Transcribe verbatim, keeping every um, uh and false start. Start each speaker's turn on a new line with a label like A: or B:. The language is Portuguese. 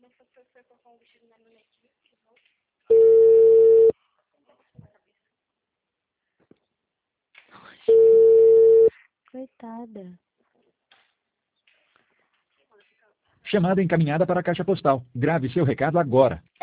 A: Coitada.
B: Chamada encaminhada para a caixa postal. Grave seu recado agora.